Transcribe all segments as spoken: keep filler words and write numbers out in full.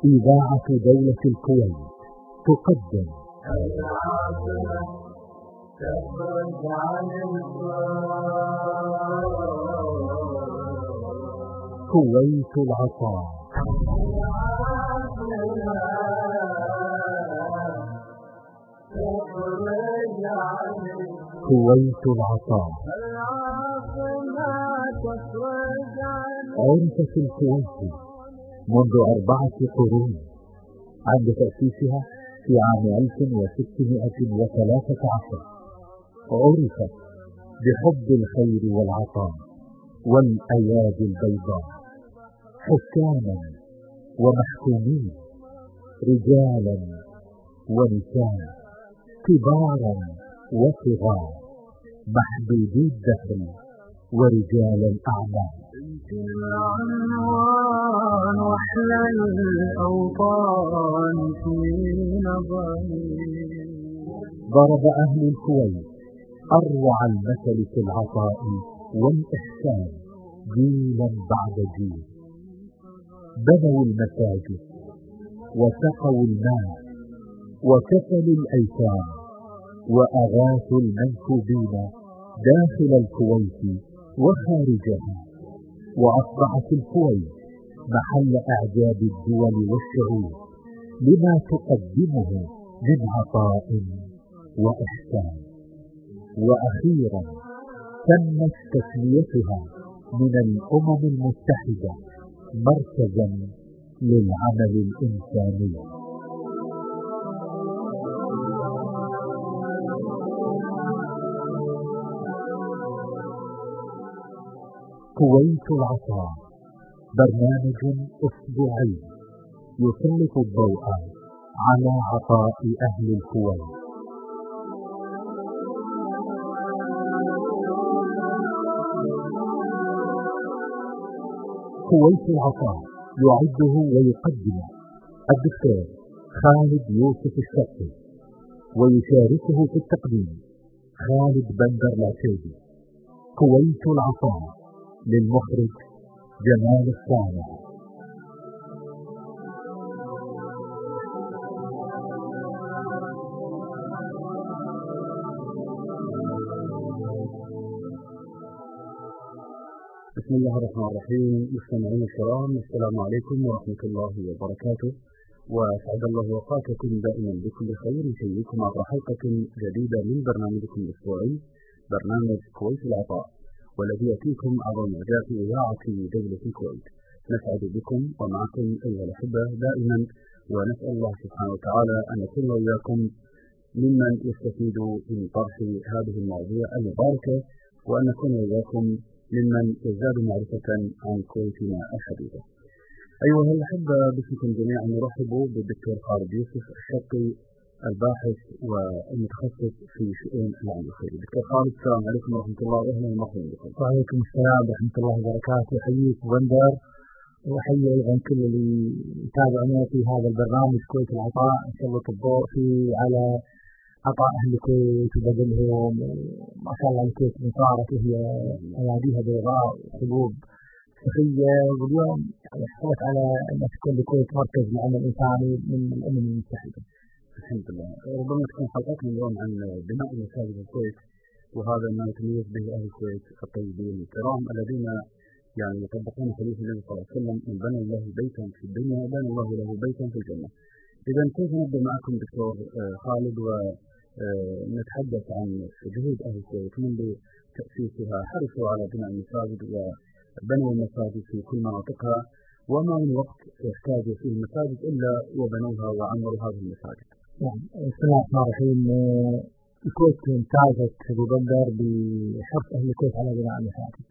إذاعة دولة الكويت تقدم كويت العطاء. كويت العطاء عرفت الكويت منذ أربعة قرون عند تأسيسها في عام ألف وستمائة وثلاثة عشر. عرفت بحب الخير والعطاء والأيادي البيضاء، حكاما ومحكومين، رجالا ونساء، كبارا وصغار، محدودي الدخل ورجال الأعمال. انت العنوان واحلى الاوطان في نظري. ضرب أهل الكويت أروع المثل في العطاء والإحسان جيلا بعد جيل. بنوا المساجد وسقوا الماء وكفلوا الأيتام وأغاثوا المنكوبين داخل الكويت وخارجها، وأصبحت الكويت محل إعجاب الدول والشعوب لما تقدمه من عطاء وإحسان. وأخيرا تمت تسميتها من الأمم المتحدة مركزا للعمل الإنساني. كويت العطاء برنامج أسبوعي يسلط الضوء على عطاء أهل الكويت. كويت العطاء يعده ويقدمه الدكتور خالد يوسف الشقي، ويشاركه في التقديم خالد بندر العتيبي. كويت العطاء للمخرج جمال الصانع. بسم الله الرحمن الرحيم. مستمعين الكرام، السلام عليكم ورحمة الله وبركاته، وأسعد الله أوقاتكم دائما بكل خير. يحييكم عبر حلقة جديدة من برنامجكم الأسبوعي برنامج كويت العطاء، والذي يأتيكم عبر موجات إذاعة دولة الكويت. نسعد بكم ومعكم أيها الأحبة دائما، ونسأل الله سبحانه وتعالى أن نكون وإياكم ممن يستفيد من طرح هذه المواضيع المباركة، وأن نكون وإياكم ممن يزداد معرفة عن كويتنا الحبيبة. أيها الأحبة، بكم جميعا نرحب بالدكتور خالد يوسف الشقي، الباحث والمتخصص في شؤون العمل الخيري. دكتور خالد، السلام عليكم ورحمة الله، وأهلا ومرحبا بكم. وعليكم السلام ورحمة الله وبركاته. أحييك بندر، وأحيي أيضا كل اللي يتابعنا في هذا البرنامج كويت العطاء. نسلط الضوء فيه على عطاء أهل الكويت وبذلهم. ما شاء الله الكويت مصارة هي أياديها بيضاء وقلوب سخية، واليوم يعني حصلت على أن تكون الكويت مركز للعمل الإنساني من الأمم المتحدة. الحمد لله. ربما تكون حلقتنا اليوم عن بناء مساجد الكويت، وهذا ما يتميز به أهل الكويت الطيبين الكرام الذين يعني يطبقون حديث النبي صلى الله عليه وسلم: من بنى الله بيتا في الدنيا بنى الله له بيتا في الجنة. إذا كيف نبدأ معكم دكتور خالد ونتحدث عن جهود أهل الكويت منذ تأسيسها؟ حرصوا على بناء المساجد وبنوا المساجد في كل مناطقها، وما من وقت يحتاج فيه المساجد إلا وبنوها وعمروا هذه المساجد. يعني بسم الله الرحمن الرحيم. الكويت امتازت في بندر بحرص أهل الكويت على بناء المساجد،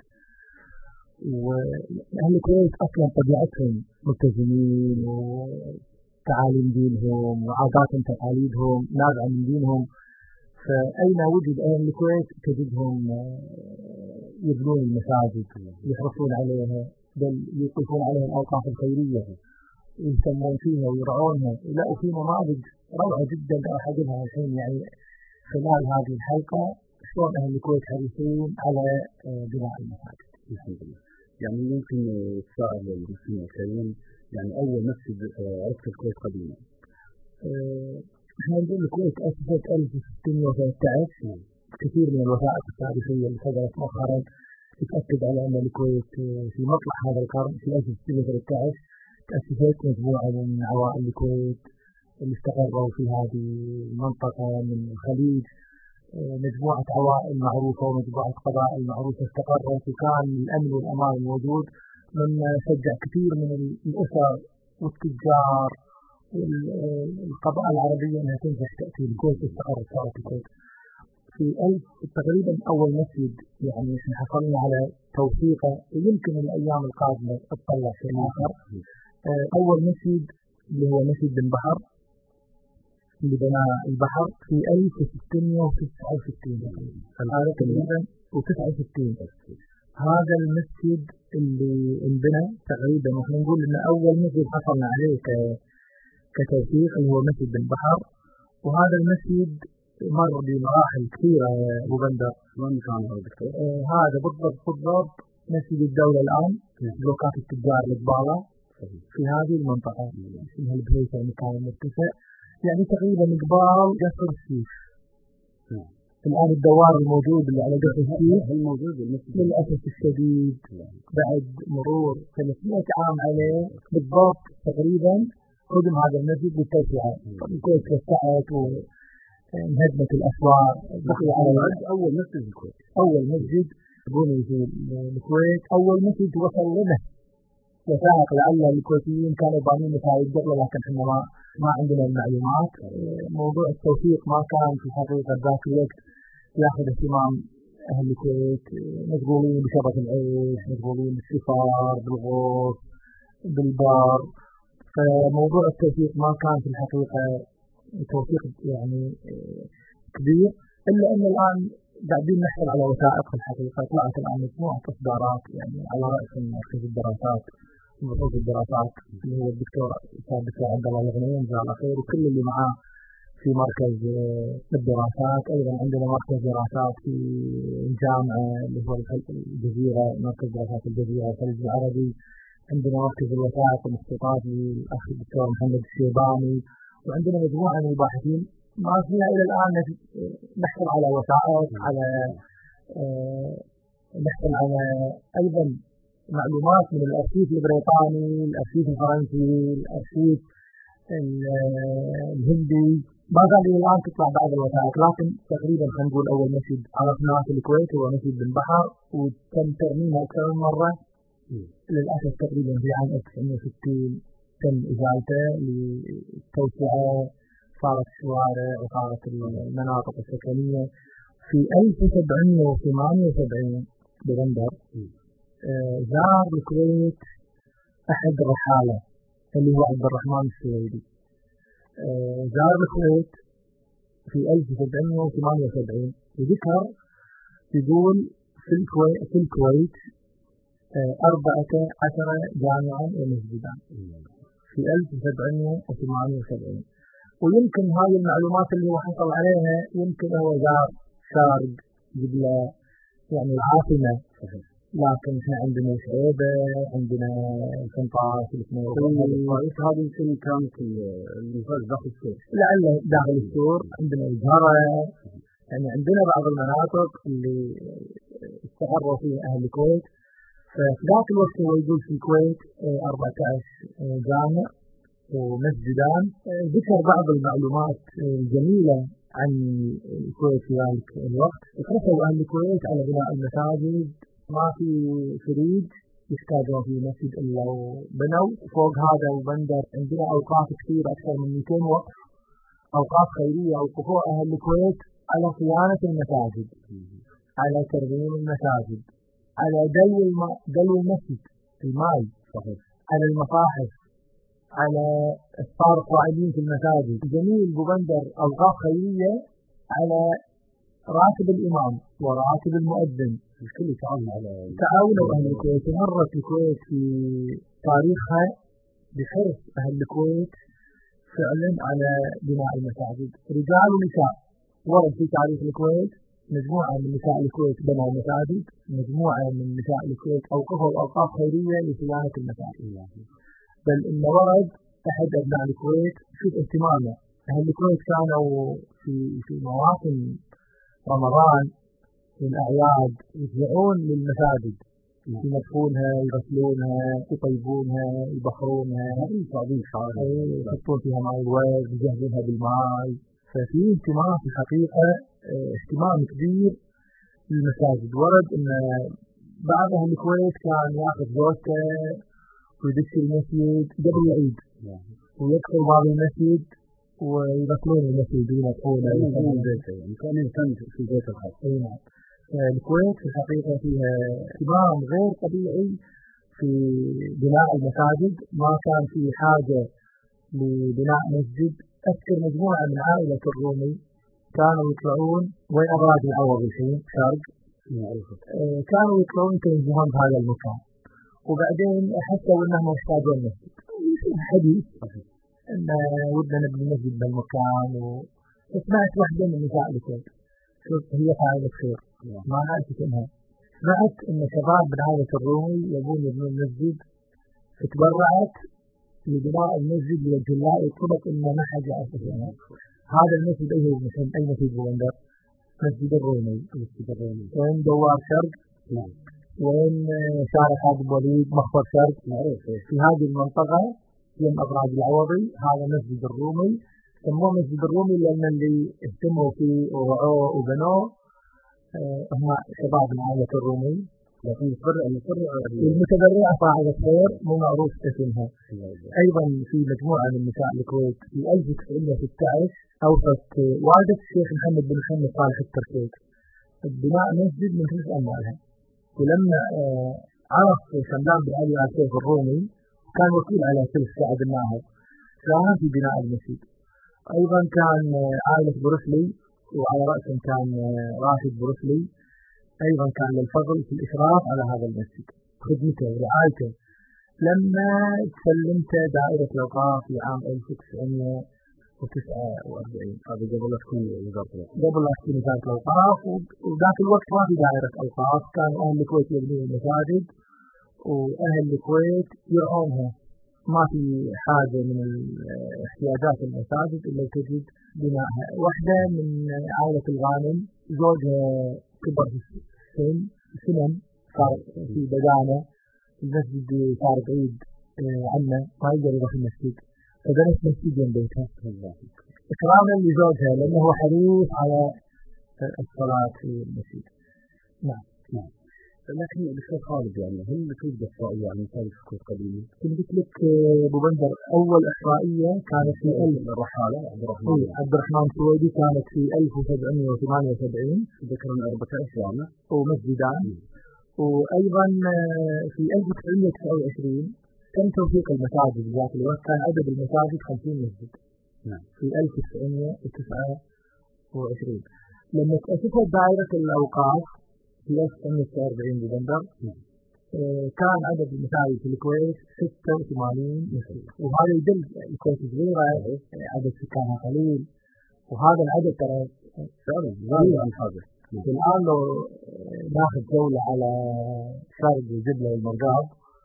وأهل الكويت أصلا طبيعتهم ملتزمين، وتعاليم دينهم وعاداتهم تقاليدهم نابعة من دينهم، فأين وجد أهل الكويت تجدهم يبنون المساجد، يحرصون عليها، بل يوقفون عليها الأوقاف الخيرية ويهتمون فيها ويرعونها. لا، وفي نماذج روعة جدا راح أجيبها الحين يعني خلال هذه الحلقة، شلون أهل الكويت حريصون على بناء المساجد. الحمد لله. يعني يمكن السائل المسلم الكريم يعني أول مسجد عرفت الكويت قديما؟ احنا نقول الكويت أسست ألف وستمئة وثلاثة عشر. كثير من الوثائق التاريخية اللي صدرت مؤخرا تتأكد على أن الكويت في مطلع هذا القرن في ألف وستمئة وثلاثة عشر تأسست مجموعة من عوائل الكويت اللي استقروا في هذه المنطقة من الخليج، مجموعة عوائل معروفة ومجموعة قبائل معروفة استقرت، وكان الأمن والأمان موجود، مما شجع كثير من الأسر والتجار والقبائل العربية أنها تنجح تأتي الكويت واستقرت صارت الكويت. في ألف تقريبا أول مسجد يعني احنا حصلنا على توثيقه، ويمكن الأيام القادمة تطلع شيء آخر. أول مسجد اللي هو مسجد بن بحر اللي بنى البحر في ألف وستمئة وتسعة وستين هذا تقريبا وتسعة وستين. هذا المسجد اللي انبنى تقريبا واحنا نقول ان اول مسجد حصلنا عليه كتوثيق اللي هو مسجد بن بحر، وهذا المسجد مر بمراحل كثيرة ابو بندر. وين كان هذا الدكتور؟ آه هذا بالضبط بالضبط مسجد الدولة الآن بلوكات التجار الإقبالة في هذه المنطقة اسمها البهيسة، المكان المرتفع يعني تقريبا قبال قصر السيف. الآن الدوار الموجود اللي على قصر السيف الموجود للأسف الشديد بعد مرور ثلاثمئة عام عليه بالضبط تقريبا هدم هذا المسجد بالتوسعة. الكويت توسعت وانهدمت الأسوار. بقي على أول مسجد الكويت، أول مسجد بني في الكويت، أول مسجد وصل لنا وثائق لعل الكويتيين كانوا بانين مساجد قبل، لكن احنا ما ما عندنا المعلومات. موضوع التوثيق ما كان في الحقيقة ذاك الوقت ياخذ اهتمام أهل الكويت، مشغولين بشبكة العيش، مشغولين بالسفار بالغوص بالبار، فموضوع التوثيق ما كان في الحقيقة توثيق يعني كبير. إلا أن الآن قاعدين نحصل على وثائق في الحقيقة. طلعت الآن مجموعة إصدارات يعني على رأس مركز الدراسات مركز الدراسات اللي هو الدكتور ثابت عبد الله الغنيم جزاه الله خير، وكل اللي معاه في مركز الدراسات. أيضا عندنا مركز دراسات في الجامعة اللي هو الجزيرة، مركز دراسات الجزيرة الخليج العربي. عندنا مركز الوثائق والمخطوطات للأخ الدكتور محمد الشيباني، وعندنا مجموعة من الباحثين ما فيها إلى الآن نحصل على وثائق، على آه نحصل على أيضا معلومات من الأرشيف البريطاني، الأرشيف الفرنسي، الأرشيف الهندي. ما زال إلى الآن تطلع بعض الوثائق، لكن تقريبا خلينا نقول أول مسجد عرفناه في الكويت هو مسجد بن بحر، وتم ترميمه أكثر من مرة. للأسف تقريبا في عام ألف وتسعمئة وستين تم إزالته للتوسعة، صارت الشوارع وصارت المناطق السكنية. في ألف وسبعمئة وثمانية وسبعين ببندر زار الكويت أحد الرحالة اللي هو عبد الرحمن السويدي. زار الكويت في ألف وسبعمئة وثمانية وسبعين وذكر يقول في الكويت في الكويت أربعة عشر جامعا ومسجدا في ألف وسبعمئة وثمانية وسبعين. ويمكن هذه المعلومات اللي هو حصل عليها يمكن هو زار شارق قبل يعني العاصمة، لكن احنا عندنا شعيبة، عندنا قنطاس الطائف هذه يمكن كانت المنفذ داخل السور، لعل داخل السور. عندنا الجهرة، يعني عندنا بعض المناطق اللي استقروا فيها أهل الكويت. ففي ذاك الوقت هو يقول في الكويت أربعة عشر جامع ومسجدان. ذكر بعض المعلومات الجميلة عن الكويت في ذلك الوقت. اقتصروا أهل الكويت على بناء المساجد، ما في فريج يحتاجون في مسجد إلا وبنوا. فوق هذا وبندر عندنا أوقاف كثير أكثر من مئتين وقف، أوقاف خيرية أوقفوها أهل الكويت على صيانة المساجد، على ترميم المساجد، على دلو الماء دلو المسجد الماء، على المصاحف، على إفطار القائمين في المساجد. جميل ببندر أوقاف خيرية على راتب الإمام وراتب المؤذن. الكل يتعاون على تعاونوا أهل الكويت. مرت الكويت في تاريخها بحرص أهل الكويت فعلا على بناء المساجد، رجال ونساء. ورد في تاريخ الكويت مجموعة من نساء الكويت بنوا مساجد، مجموعة من نساء الكويت أوقفوا أوقاف خيرية لصيانة المساجد. بل إن ورد أحد أبناء الكويت في اهتمامه. أهل الكويت كانوا في في مواسم رمضان في الأعياد يرجعون للمساجد ينظفونها يغسلونها يطيبونها يبخرونها يحطون فيها ماء الورد يجهزونها بالماء. ففي اهتمام في الحقيقة اهتمام كبير للمساجد. ورد أن بعض أهل الكويت كان يأخذ زوجته ويدش المسجد قبل العيد ويدخل باب المسجد ويغسلون المسجد وينظفونه يعني كان يهتم في بيت الخاص. الكويت في الحقيقة فيها اهتمام غير طبيعي في بناء المساجد. ما كان في حاجة لبناء مسجد. أذكر مجموعة من عائلة الرومي كانوا يطلعون وين أراد العوض الحين شرق كانوا يطلعون يتنزهون بهذا المكان وبعدين حسوا أنهم يحتاجون مسجد. حديث أن ودنا نبني مسجد بالمكان وسمعت واحدة من نساء الكويت هي فاعلة خير ما عرفت انها سمعت ان شباب من عائلة الرومي يبون يبنون مسجد فتبرعت لبناء المسجد لوجه الله وطلب ان ما حد يعرف عنه. هذا المسجد ايه هو اي مسجد بوندر مسجد الرومي وين دوار شرق وين شارع خالد بن وليد مخبر شرق في هذه المنطقة يم أبراج العوضي. هذا مسجد الرومي سموه مسجد الرومي لأن اللي اهتموا فيه ورعوه وبنوه هم شباب من عائلة الرومي. لكن المتبرعة فاعلة خير مو معروف اسمها. أيضا في مجموعة من نساء الكويت في ألف وتسعمائة وستة عشر أوصت والدة الشيخ محمد بن محمد صالح التركيك بناء مسجد من جزء أموالها. ولما عرف شملان بن علي الشيخ الرومي كان وكيل على ثلث سعد الناهض ساهم في بناء المسجد. أيضا كان عائلة بروسلي وعلى رأسهم كان راشد بروسلي أيضا كان للفضل في الإشراف على هذا المسجد خدمته ورعايته. لما تسلمت دائرة الأوقاف في عام ألف وتسعمائة وتسعة وأربعين هذا قبل لا تكون وزارة قبل لا تكون وزارة الأوقاف وذاك الوقت ما في دائرة أوقاف. كان أهل الكويت يبنون المساجد وأهل الكويت يرعونها. ما في حاجة من احتياجات المساجد إلا تجد بناءها. واحدة من عائلة الغانم زوجها كبر في السن سنن صار في بدانة المسجد صار بعيد عنه ما يقدر يروح المسجد فبنت مسجد جنب بيتها إكراما لزوجها لأنه هو حريص على الصلاة في المسجد. نعم نعم. لكن الشيخ خالد يعني هل توجد إحصائية عن مساجد الكويت قديمة؟ قلت لك أبو بندر أول إحصائية كانت في ألف الرحالة عبد الرحمن عبد الرحمن سويدي كانت في ألف وسبعمائة وثمانية وسبعين ذكرنا أربعة عشر جامع ومسجدان. وأيضا في ألف وتسعمائة وتسعة وعشرين تم توثيق المساجد ذاك الوقت كان عدد المساجد خمسين مسجد. نعم. في ألف وتسعمائة وتسعة وعشرين لما تأسست دائرة الأوقاف في ألف وتسعمائة وتسعة وأربعين ببندر كان عدد المساجد في الكويت ستة وثمانين مسجد. وهذا يدل الكويت صغيرة عدد سكانها قليل وهذا العدد ترى فعلا غالي عن حاجة. الآن لو ناخذ جولة على شرق الجبلة والمرقاب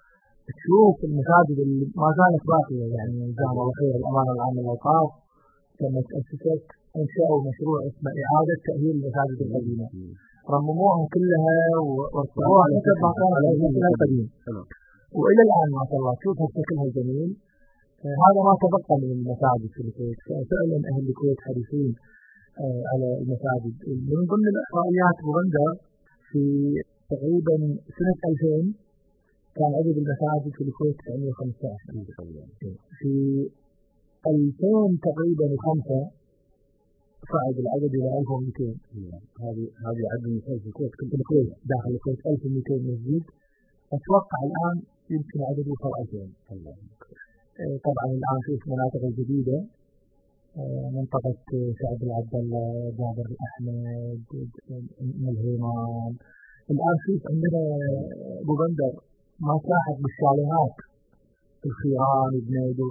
تشوف المساجد اللي ما زالت باقية يعني جامع الخير الأمانة العامة للأوقاف لما تأسست أنشأوا مشروع اسمه إعادة تأهيل المساجد القديمة رمموها كلها وارتبوها حسب ما كانت على شكلها القديم وإلى الآن ما شاء الله تشوفها بشكلها الجميل. هذا ما تبقى من المساجد في الكويت. فعلا أهل الكويت حريصين على المساجد. من ضمن الإحصائيات بغندر في تقريبا سنة ألفين كان عدد المساجد في الكويت تسعمائة وخمسة عشر. في ألفين تقريبا وخمسة صعد العدد إلى ألف ومئتين. هذه هذه عدد المساجد في الكويت كنت الكويت داخل الكويت ألف ومئتين مسجد. أتوقع الآن يمكن عدد يوصل ألفين. طبعا الآن في المناطق الجديدة منطقة سعد العبد الله جابر الأحمد الهيمان. الآن في عندنا بوبندر ما تلاحظ بالشاليهات الخيران بنيدر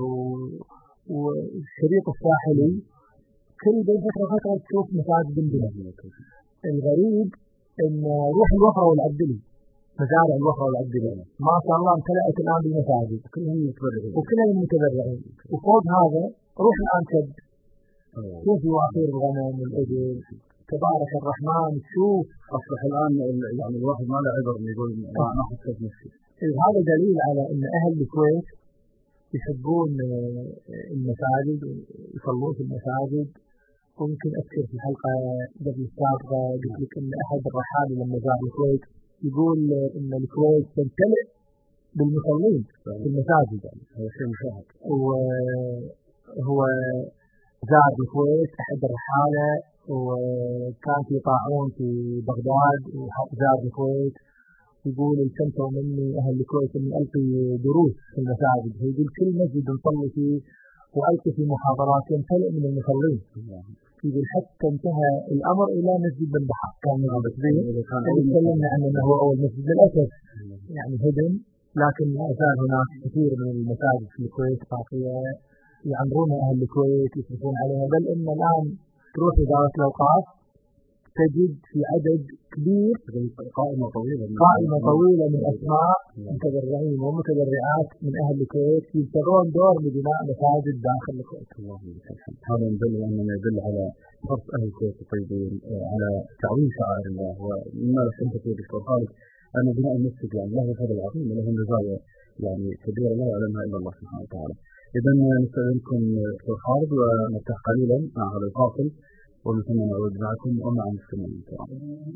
والشريط الساحلي كل بين فترة فترة تشوف مساجد بندنا. الغريب إن روح الوفرة والعبدلي مزارع الوفا والعبدالله ما شاء الله امتلأت الآن بالمساجد كلهم متبرعين وكلهم متبرعين. وفوق هذا روح الآن كد كيف يوافر الغنم والإبل تبارك الرحمن. شوف أصبح الآن يعني الواحد ما له عذر يقول ما حسيت نفسي. هذا دليل على أن أهل الكويت يحبون المساجد ويصلون في المساجد. وممكن أذكر في الحلقة قبل السابقة قلت لك أن أحد الرحال لما زار الكويت يقول أن الكويت تمتلئ بالمصلين في المساجد. هذا شيء مشاهد. وهو زار الكويت أحد الرحالة وكان في طاعون في بغداد وزار الكويت يقول التمسوا مني أهل الكويت أني ألقي دروس في المساجد. يقول كل مسجد نصلي فيه وألقي في محاضرات يمتلئ من المصلين. يقول حتى انتهى الأمر إلى مسجد بن بحر كان موجود فيه. تكلمنا عن أنه هو أول مسجد للأسف يعني هدم، لكن لا زال هناك كثير من المساجد في الكويت باقية يعمرون أهل الكويت يصرفون عليها. بل إن الآن تروح إدارة الأوقاف تجد في عدد كبير قائمة طويلة قائمة طويلة من أسماء متبرعين ومتبرعات من أهل الكويت يلتقون دور لبناء مساجد داخل الكويت. الله يسلمك. هذا يدل أنه يدل على حرص أهل الكويت الطيبين على تعظيم شعائر الله. ومما سمعت فيه دكتور خالد أن بناء المسجد يعني له فضل عظيم وله مزايا يعني كبيرة لا يعلمها إلا الله سبحانه وتعالى. إذا نستأذنكم دكتور خالد ونرتاح قليلا مع هذا الفاصل ومن ثم نعود معكم ومع المستمعين الكرام.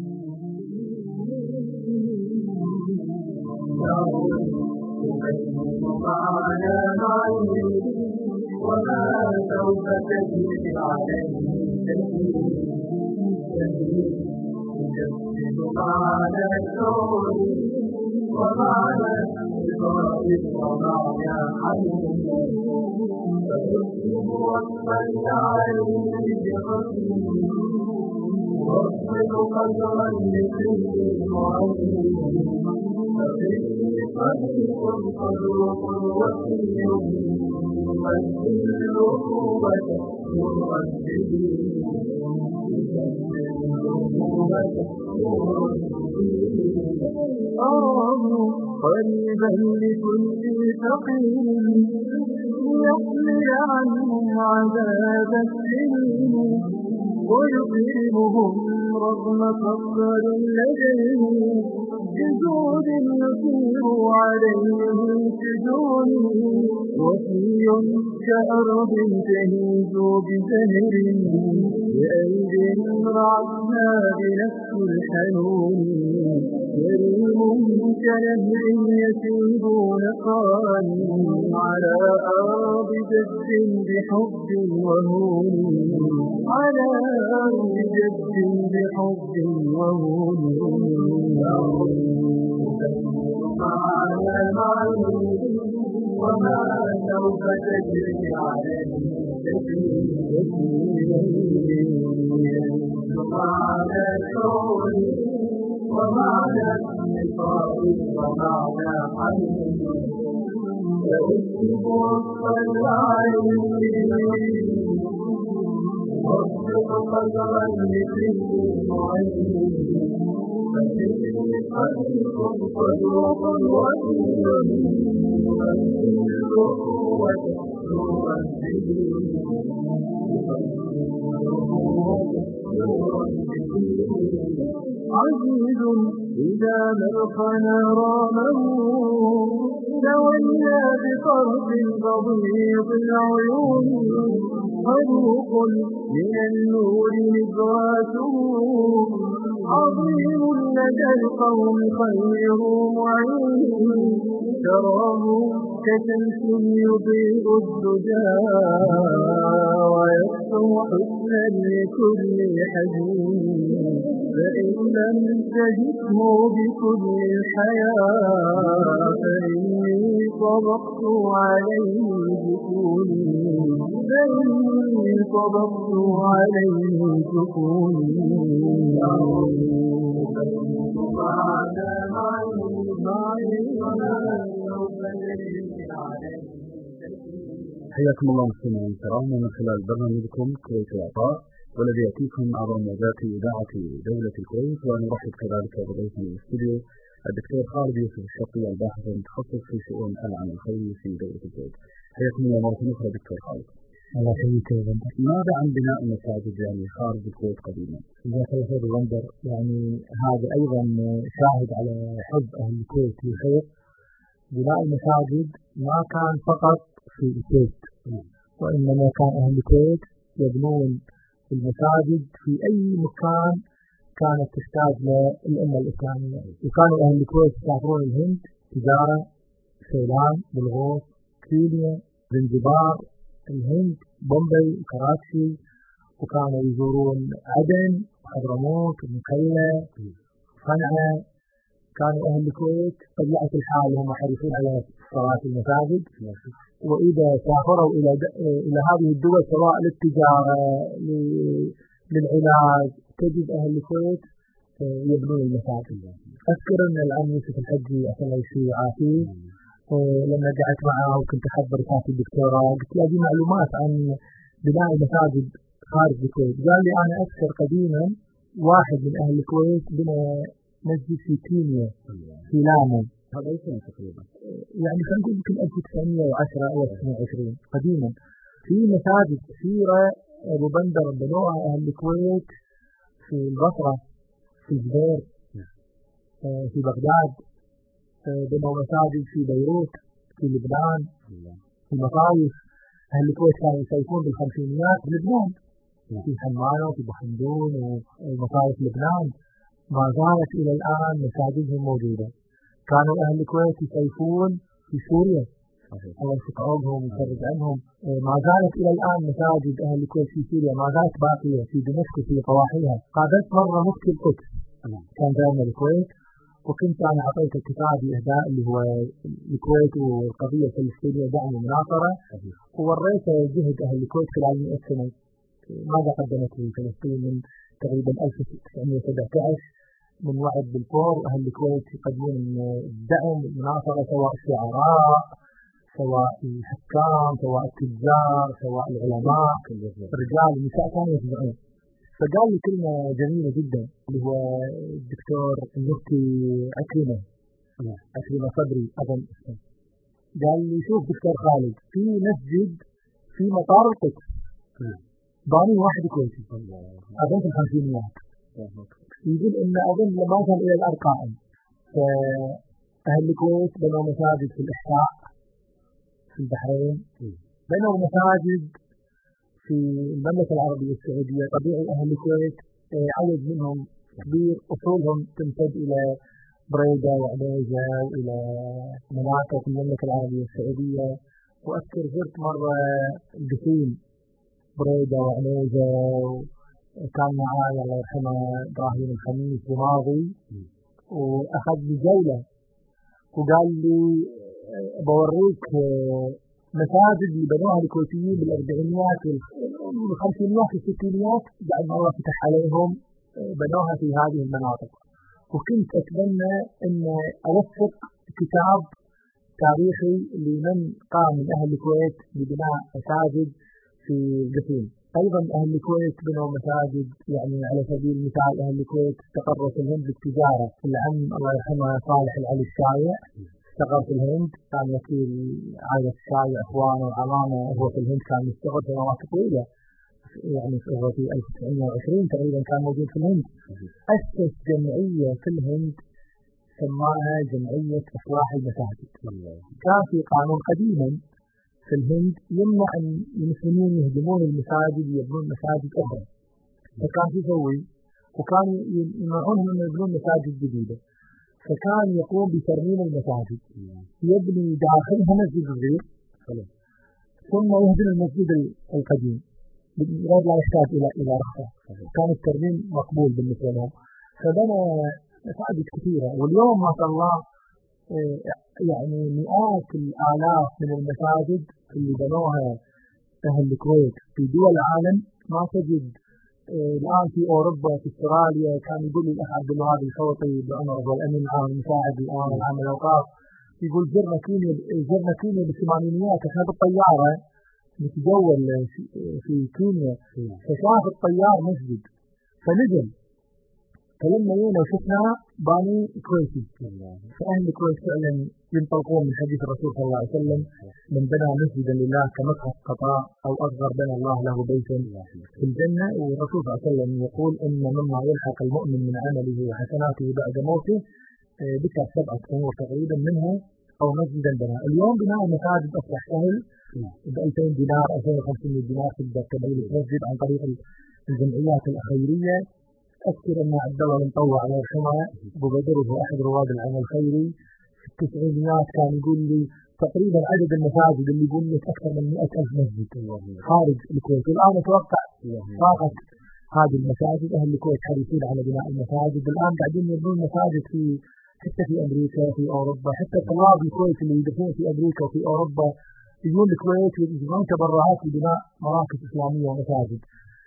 وما سوف تجد عليه تجد معنى الشعور ومعنى الإضاءة ومعنى حنين فيكتب وصفا عليه بحسن واصبر قدرا لكل معين ففيه طريق صدوق وفي يمثل العقوبة أراه قريبا لكل فقير يحمل عنهم عذاب السنين ويطعمهم رغم فقر لديه جزود يطير عليهم سجون وفي كأرض تهيج بزهر بأيد رعتها بنفس الحنون كريم كنهر يسيب نقان على أرض جد بحب وهون على أرض جد بحب وهون على معين وما سوف تجري عليه ومعنى الشعور ومعنى النفاق ومعنى حنين يكتب وصفا العين واصدق قدرا لكل معين ففيه طريق صدوق وكيل عزيز إذا مرخنا رامه تولى بطرف بضيض العيون خلوق من النور نزراته عظيم لدى القوم خير معين تراه كشمس يضيء الدجى ويكسو حسنا لكل حزين فإن لم تجده بكل الحياة فإني طبقت عليه جفوني فإني طبقت عليه جفوني معنا معي حياكم الله مستمعين الكرام ومن خلال برنامجكم كويت العطاء والذي يأتيكم عبر موجات إذاعة دولة الكويت. ونرحب كذلك بضيفنا الاستوديو الدكتور خالد يوسف الشرقي الباحث المتخصص في شؤون العمل الخيري في دولة الكويت. حياكم الله مرة أخرى دكتور خالد. الله يحييك يا بندر. ماذا عن بناء المساجد يعني خارج الكويت قديما؟ جزاك الله خير بندر. يعني هذا أيضا شاهد على حب أهل الكويت للخير. بناء المساجد ما كان فقط في الكويت، وإنما كان أهل الكويت يبنون المساجد في أي مكان كانت تحتاج للأمة الإسلامية. وكانوا أهل الكويت يسافرون الهند تجارة، سيلان، بلغوث، كينيا، زنجبار، الهند، بومبي، كراتشي، وكانوا يزورون عدن، حضرموت، المكلا، صنعاء. كانوا أهل الكويت طبيعة الحال هم حريصون على صلاة المساجد، وإذا سافروا إلى إلى هذه الدول سواء للتجارة للعلاج تجد أهل الكويت يبنون المساجد. أذكر أن العم يوسف الحجي أسأل الله يشفيه ويعافيه لما قعدت معه وكنت أحضر رسالة الدكتوراه قلت له هذه معلومات عن بناء المساجد خارج الكويت. قال لي أنا أذكر قديما واحد من أهل الكويت بنى مسجد في كينيا في لامو. هذا أي سنة تقريبا؟ يعني خلينا نقول يمكن ألف وتسعمئة وعشرة أو ألف وتسعمئة وعشرين قديما. في مساجد كثيرة أبو بندر بنوها أهل الكويت في البصرة، في جبير، في بغداد، بنوا مساجد في بيروت، في لبنان، في مطايف. أهل الكويت كانوا يسيفون بالخمسينيات بلبنان، في حماية وفي بحمدون ومطايف لبنان. ما زالت إلى الآن مساجدهم موجودة. كانوا أهل الكويت يسيفون في سوريا، الله يفتعوهم ويفرج عنهم. ما زالت إلى الآن مساجد أهل الكويت في سوريا ما زالت باقية في دمشق في طواحيها. قابلت مرة مفتي القدس كان دائما الكويت، وكنت أنا أعطيت كتابي إهداء اللي هو الكويت والقضية الفلسطينية دعم ومناصرة، ووريت جهد أهل الكويت خلال مئة سنة ماذا قدمت فلسطين من تقريبا ألف وتسعمئة وسبعة عشر من وعد بالفور. أهل الكويت يقدمون الدعم والمناصرة سواء الشعراء سواء الحكام سواء التجار سواء العلماء الرجال النساء كانوا يتبعون. فقال لي كلمة جميلة جدا اللي هو الدكتور المفتي عكرمة عكرمة صدري أظن اسمه. قال لي شوف دكتور خالد في مسجد في مطار القدس باني واحد كويتي أظن في الخمسينيات. يقول إن أظن لما كان إلى الأرقام فأهل الكويت بنوا مساجد في الإحساء في البحرين، بنوا مساجد في المملكة العربية السعودية. طبيعي أهل الكويت عدد منهم كبير أصولهم تمتد إلى بريدة وعنيزة وإلى مناطق المملكة العربية السعودية. وأذكر زرت مرة القصيم بريدة وعنيزة، كان معاي الله يرحمه إبراهيم الخميس بماضي وأخذ لي جولة وقال لي بوريك مساجد اللي بنوها الكويتيين بالأربعينيات والخمسينيات والستينيات بعد ما الله فتح عليهم بنوها في هذه المناطق. وكنت أتمنى أن أوثق كتاب تاريخي لمن قام من أهل الكويت ببناء مساجد في القصيم. أيضا أهل الكويت بنوا مساجد، يعني على سبيل المثال أهل الكويت استقروا في الهند للتجارة. العم الله يرحمه صالح العلي الشايع استقر في الهند، كان وكيل عائلة الشايع أخوانه وعمامه هو في الهند، كان مستقر سنوات طويلة يعني هو في ألف وتسعمئة وعشرين تقريبا كان موجود في الهند. أسس جمعية في الهند سماها جمعية إصلاح المساجد. كان في قانون قديما في الهند يمنع أن المسلمين يهدمون المساجد ويبنون مساجد أخرى، فكان يسوي وكان يمنعونهم أن يبنون مساجد جديدة، فكان يقوم بترميم المساجد، يبني داخلها مسجد صغير ثم يهدم المسجد القديم غير لا يحتاج إلى إلى رخصة. كان الترميم مقبول بالنسبة لهم، فبنى مساجد كثيرة. واليوم ما شاء الله يعني مئات الآلاف من المساجد اللي بنوها أهل الكويت في دول العالم ما تجد. الآن في أوروبا في استراليا كان يقول لي الأخ عبد الوهاب الخوطي بعمر والأمين العام المساعد الآن العام الأوقاف يقول زرنا كينيا زرنا كينيا بالثمانينيات احنا بالطيارة نتجول في كينيا فشاف الطيار مسجد فنزل فلما جينا وشفنا باني كويتي، فأهل الكويت فعلا ينطلقون من حديث الرسول صلى الله عليه وسلم: من بنى مسجدا لله كمصحف قطاع أو أصغر بنى الله له بيتا في الجنة. والرسول صلى الله عليه وسلم يقول: إن مما يلحق المؤمن من عمله وحسناته بعد موته ذكر سبعة أمور تقريبا، منها أو مسجدا بنى. اليوم بناء المساجد أصبح سهل، ب ألفين دينار ألفين وخمسمائة دينار تقدر تبني مسجد عن طريق الجمعيات الخيرية. أذكر أن عبد الله المطوع الله يرحمه أبو بدر وهو أحد رواد العمل الخيري في التسعينيات كان يقول لي تقريبا عدد المساجد اللي يقول لك أكثر من مئة ألف مسجد خارج الكويت. والآن أتوقع طاقة هذه المساجد، أهل الكويت حريصين على بناء المساجد. الآن قاعدين يبنون مساجد في حتى في أمريكا في أوروبا، حتى طلاب الكويت اللي يدرسون في أمريكا وفي أوروبا يجون الكويت ويجون تبرعات لبناء مراكز إسلامية ومساجد.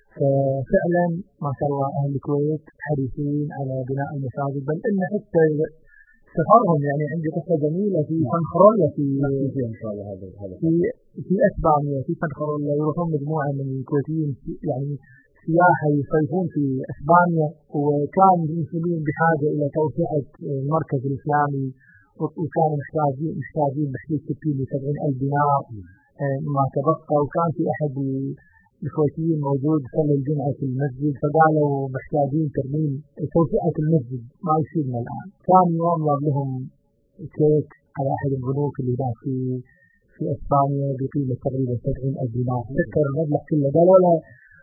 ففعلا ما شاء الله أهل الكويت حريصين على بناء المساجد، بل إن حتى سفرهم يعني عندي قصة جميلة في فنخرولة في إن شاء الله هذا هذا في في أسبانيا في فنخرولة يروحون مجموعة من الكويتيين يعني سياحة يصيفون في أسبانيا، وكان المسلمين بحاجة إلى توسعة المركز الإسلامي وكانوا محتاجين محتاجين بحدود ستين لسبعين ألف دينار ما تبقى. وكان في أحد الكويتيين موجود صلى الجمعة في المسجد، فقالوا محتاجين ترميم توسعة المسجد ما يصيرنا الآن. كان يوم لهم كيك على أحد البنوك اللي هناك في في إسبانيا بقيمة تقريبا سبعين ألف دينار. تذكر المبلغ كله، قالوا له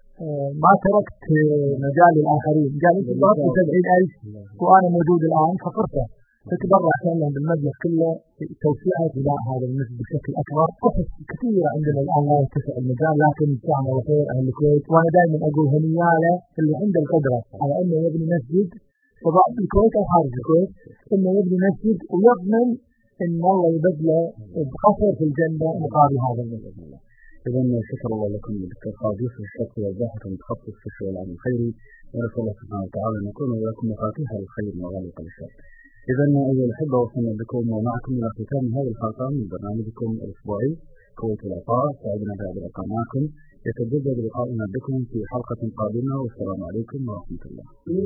ما تركت مجال الآخرين، قال أنت ضربت سبعين ألف وأنا موجود الآن ففرصة فتبرع فعلا بالمبلغ كله توسيع بناء هذا المسجد بشكل أكبر. قصص كثيرة عندنا الآن لا يتسع المجال، لكن إن شاء الله خير أهل الكويت. وأنا دائما أقول هنيالة اللي عنده القدرة على أنه يبني مسجد سواء في الكويت أو خارج الكويت، إنه يبني مسجد ويضمن إن الله يبدله بقصر في الجنة مقابل هذا المسجد. إذن شكر الله لكم دكتور خالد يوسف الشيخ والباحث المتخصص في الشؤون العامة الخيري، ونسأل الله سبحانه وتعالى أن نكون ولكم مفاتيح الخير وغالق الشر. إذن أيها الأحبة، وصلنا بكم ومعكم إلى ختام هذه الحلقة من برنامجكم الأسبوعي كويت العطاء. سعدنا بلقاء معكم، يتجدد لقاؤنا بكم في حلقة قادمة، والسلام عليكم ورحمة الله.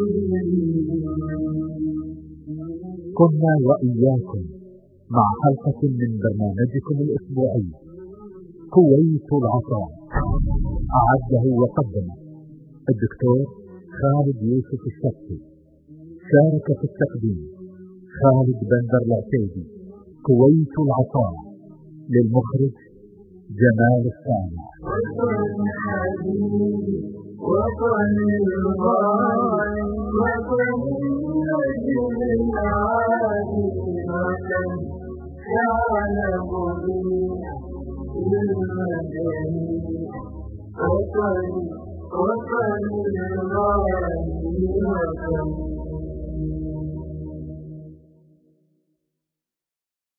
كنا وإياكم مع حلقة من برنامجكم الأسبوعي كويت العطاء، أعده وقدمه الدكتور خالد يوسف الشقي. شارك في التقديم خالد بندر العتيبي. كويت العطاء، للمخرج جمال السامع. وطن الغالي وطن النجم العالي، وطن يعلم بالمدن، وطن وطن الغالي وطن